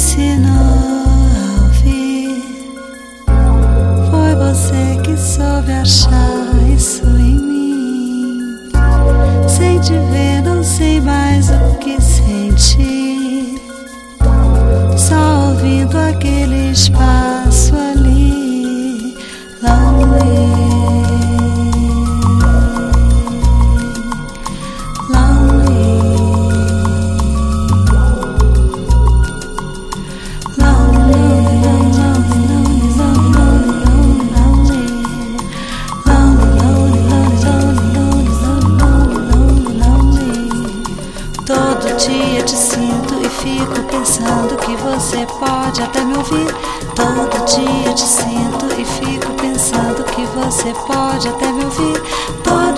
ensinou a ouvir. Foi você que soube achar isso em mim. Sem te ver não sei mais o que sentir, só ouvindo aquele espaço ali, lonely. Todo dia te sinto e fico pensando que você pode até me ouvir. Todo dia te sinto e fico pensando que você pode até me ouvir.